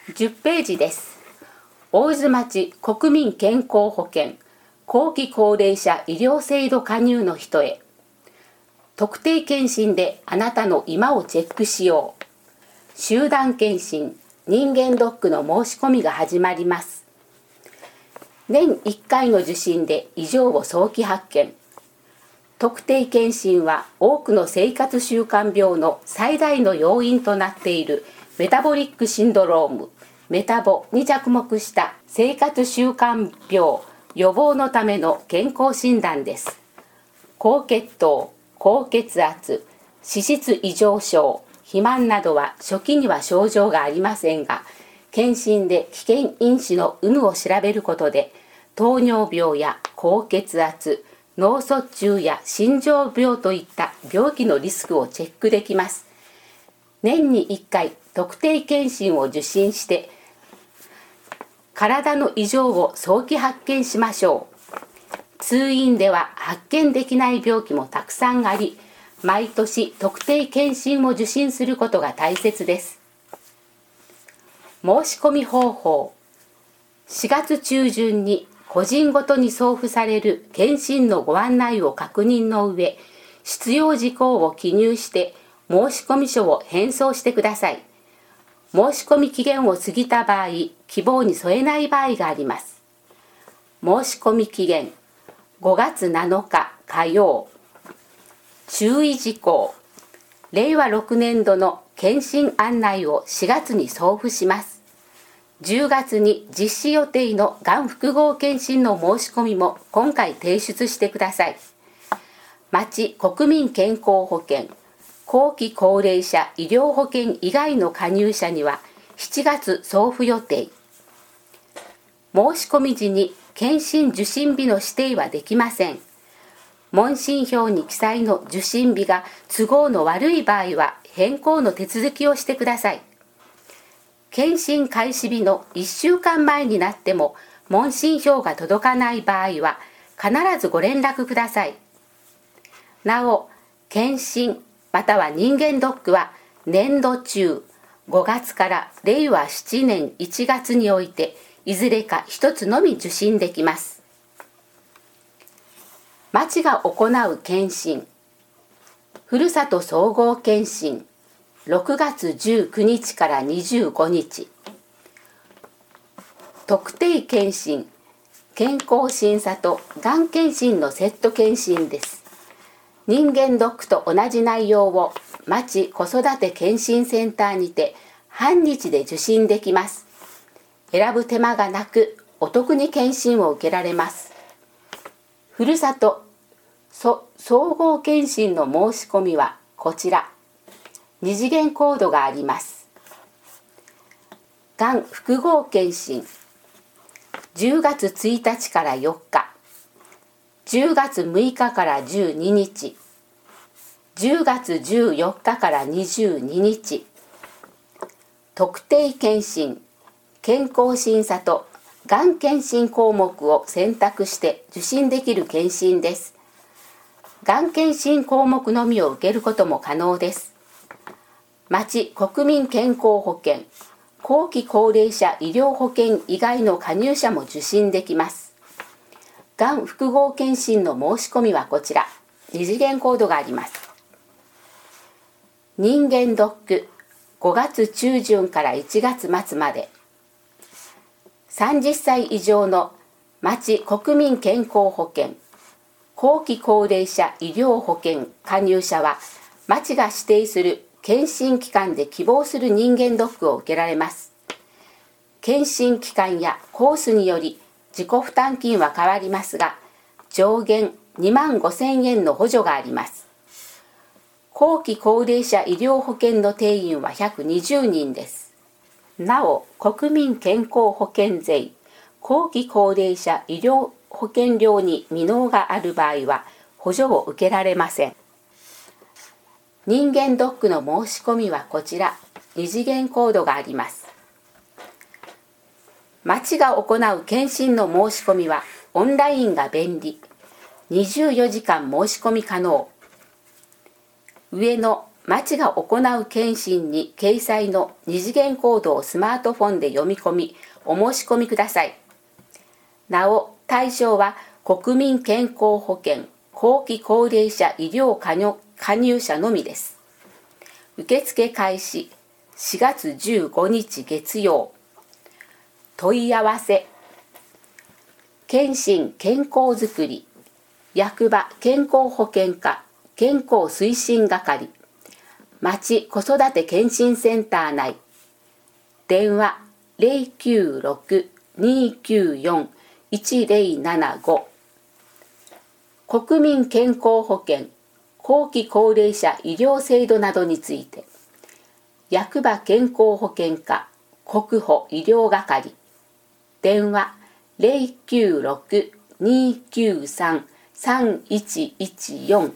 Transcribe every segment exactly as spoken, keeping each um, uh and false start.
じゅっページです。大津町国民健康保険後期高齢者医療制度加入の人へ。特定健診であなたの今をチェックしよう。集団健診人間ドックの申し込みが始まります。年いっかいの受診で異常を早期発見。特定健診は多くの生活習慣病の最大の要因となっているメタボリックシンドローム、メタボに着目した生活習慣病予防のための健康診断です。高血糖、高血圧、脂質異常症、肥満などは初期には症状がありませんが、検診で危険因子の有無を調べることで、糖尿病や高血圧、脳卒中や心臓病といった病気のリスクをチェックできます。年にいっかい特定健診を受診して、体の異常を早期発見しましょう。通院では発見できない病気もたくさんあり、毎年特定健診を受診することが大切です。申し込み方法。しがつ中旬に個人ごとに送付される健診のご案内を確認の上、必要事項を記入して申込書を返送してください。申し込み期限を過ぎた場合、希望に添えない場合があります。申し込み期限ごがつなのか火曜。注意事項。れいわろくねんどの検診案内をしがつに送付します。じゅうがつに実施予定のがん複合検診の申し込みも今回提出してください。町国民健康保険後期高齢者医療保険以外の加入者にはしちがつ送付予定。申し込み時に検診受診日の指定はできません。問診票に記載の受診日が都合の悪い場合は変更の手続きをしてください。検診開始日のいっしゅうかんまえになっても問診票が届かない場合は必ずご連絡ください。なお、検診または人間ドックは年度中ごがつかられいわななねんいちがつにおいていずれか一つのみ受診できます。町が行う検診。ふるさと総合検診ろくがつじゅうくにちからにじゅうごにち。特定健診健康審査とがん検診のセット検診です。人間ドックと同じ内容を町子育て検診センターにて半日で受診できます。選ぶ手間がなくお得に検診を受けられます。ふるさと総合検診の申し込みはこちら。二次元コードがあります。がん複合検診じゅうがつついたちからよっか、じゅうがつむいかからじゅうににち、じゅうがつじゅうよっかからにじゅうににち。特定健診健康審査とがん検診項目を選択して受診できる検診です。がん検診項目のみを受けることも可能です。町国民健康保険後期高齢者医療保険以外の加入者も受診できます。がん複合検診の申し込みはこちら。二次元コードがあります。人間ドックごがつちゅうじゅんからいちがつまつまで。さんじゅっさい以上の町国民健康保険後期高齢者医療保険加入者は町が指定する検診機関で希望する人間ドックを受けられます。検診機関やコースにより自己負担金は変わりますが、上限にまんごせんえんの補助があります。後期高齢者医療保険の定員はひゃくにじゅうにんです。なお、国民健康保険税後期高齢者医療保険料に未納がある場合は補助を受けられません。人間ドックの申し込みはこちら。二次元コードがあります。町が行う検診の申し込みはオンラインが便利。にじゅうよじかん申し込み可能。上の町が行う検診に掲載の二次元コードをスマートフォンで読み込み、お申し込みください。なお、対象は国民健康保険後期高齢者医療加入加入者のみです。受付開始しがつじゅうごにち月曜。問い合わせ検診健康づくり役場健康保険課健康推進係町子育て健診センター内電話 ゼロきゅうろく にーきゅうよん いちゼロななご 国民健康保険後期高齢者医療制度などについて役場健康保険課国保医療係電話 ゼロきゅうろく にーきゅうさん さんいちいちよん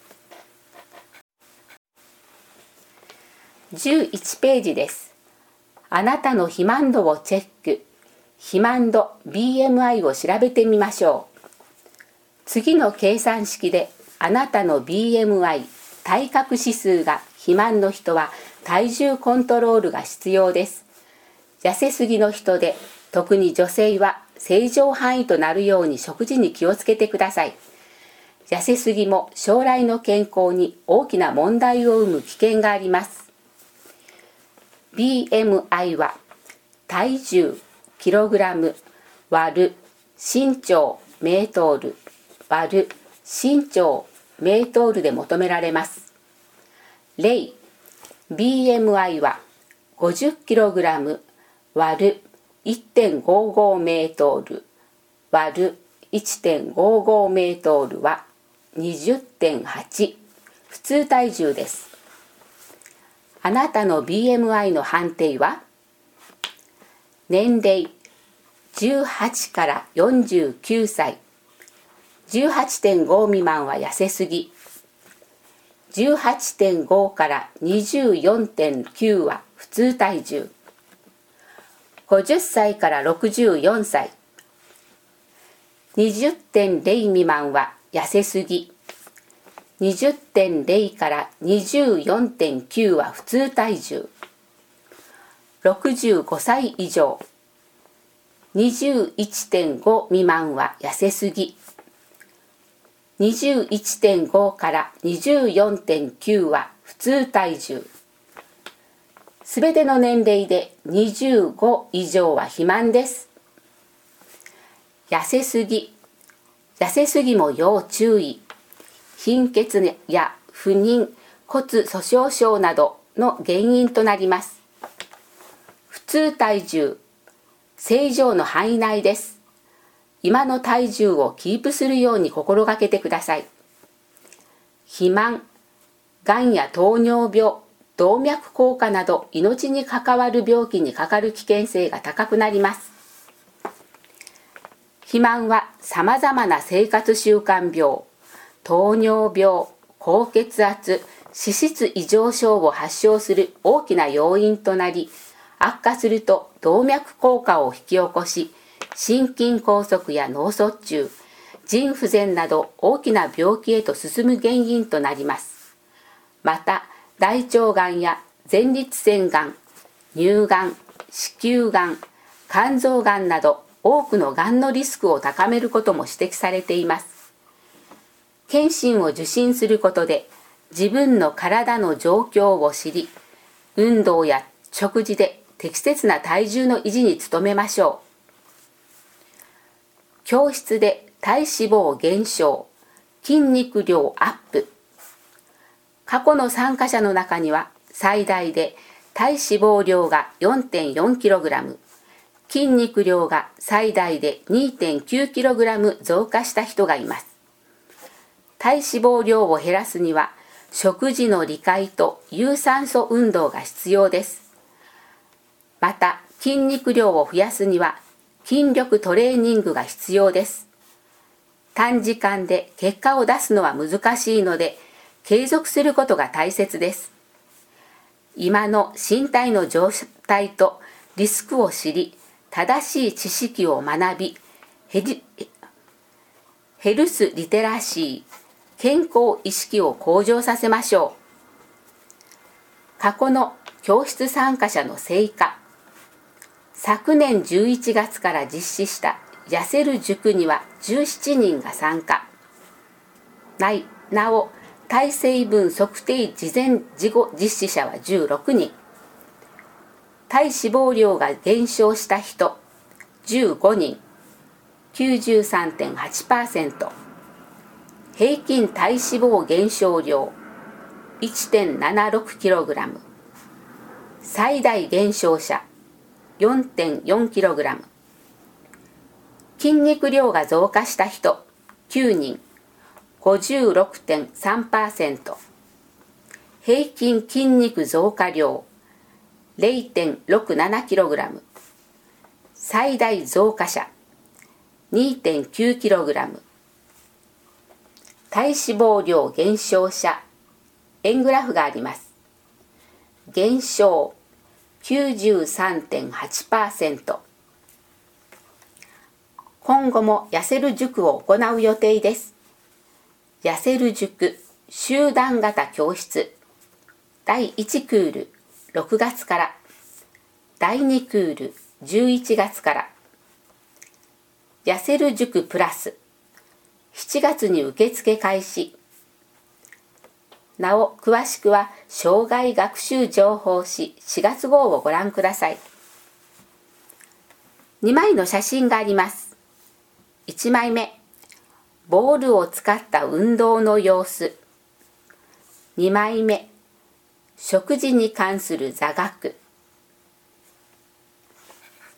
じゅういちページです。あなたの肥満度をチェック。肥満度 ビーエムアイ を調べてみましょう。次の計算式であなたの ビーエムアイ 体格指数が肥満の人は体重コントロールが必要です。痩せすぎの人で特に女性は正常範囲となるように食事に気をつけてください。痩せすぎも将来の健康に大きな問題を生む危険があります。ビーエムアイ は体重キログラム割る身長メートル割る身長メートルで求められます。例 ビーエムアイ は ごじゅっキログラム 割る いってんごご メートル割る いってんごご メートルは にじゅってんはち 普通体重です。あなたの ビーエムアイ の判定は年齢じゅうはちからよんじゅうきゅうさい じゅうはちてんご 未満は痩せすぎ じゅうはちてんご から にじゅうよんてんきゅう は普通体重ごじゅっさいからろくじゅうよんさい にじゅってんゼロ 未満は痩せすぎ にじゅってんゼロ から にじゅうよんてんきゅう は普通体重ろくじゅうごさい以上 にじゅういってんご 未満は痩せすぎ にじゅういってんご から にじゅうよんてんきゅう は普通体重すべての年齢でにじゅうご以上は肥満です。痩せすぎ痩せすぎも要注意。貧血や不妊骨粗しょう症などの原因となります。普通体重正常の範囲内です。今の体重をキープするように心がけてください。肥満、がんや糖尿病、動脈硬化など命に関わる病気にかかる危険性が高くなります。肥満はさまざまな生活習慣病、糖尿病、高血圧、脂質異常症を発症する大きな要因となり、悪化すると動脈硬化を引き起こし、心筋梗塞や脳卒中、腎不全など大きな病気へと進む原因となります。また、大腸がんや前立腺がん、乳がん、子宮がん、肝臓がんなど多くのがんのリスクを高めることも指摘されています。検診を受診することで自分の体の状況を知り、運動や食事で適切な体重の維持に努めましょう。教室で体脂肪減少、筋肉量アップ。過去の参加者の中には最大で体脂肪量が よんてんよんキログラム、筋肉量が最大で にてんきゅうキログラム 増加した人がいます。体脂肪量を減らすには食事の理解と有酸素運動が必要です。また筋肉量を増やすには筋力トレーニングが必要です。短時間で結果を出すのは難しいので継続することが大切です。今の身体の状態とリスクを知り、正しい知識を学び、ヘリヘルスリテラシー、健康意識を向上させましょう。 過去の教室参加者の成果。昨年じゅういちがつから実施した痩せる塾にはじゅうななにんが参加。ななお、体成分測定事前事後実施者はじゅうろくにん。体脂肪量が減少した人じゅうごにん、きゅうじゅうさんてんはちパーセント。平均体脂肪減少量 いってんななろくキログラム。最大減少者 よんてんよんキログラム。筋肉量が増加した人きゅうにん、ごじゅうろくてんさんパーセント。平均筋肉増加量 れいてんろくななキログラム。最大増加者 にてんきゅうキログラム。体脂肪量減少者円グラフがあります。減少 きゅうじゅうさんてんはちパーセント。今後も痩せる塾を行う予定です。痩せる塾集団型教室だいいちクールろくがつから、だいにクールじゅういちがつから、痩せる塾プラスしちがつに受付開始。なお詳しくは生涯学習情報誌しがつ号をご覧ください。にまいの写真があります。いちまいめ、ボールを使った運動の様子。にまいめ、食事に関する座学。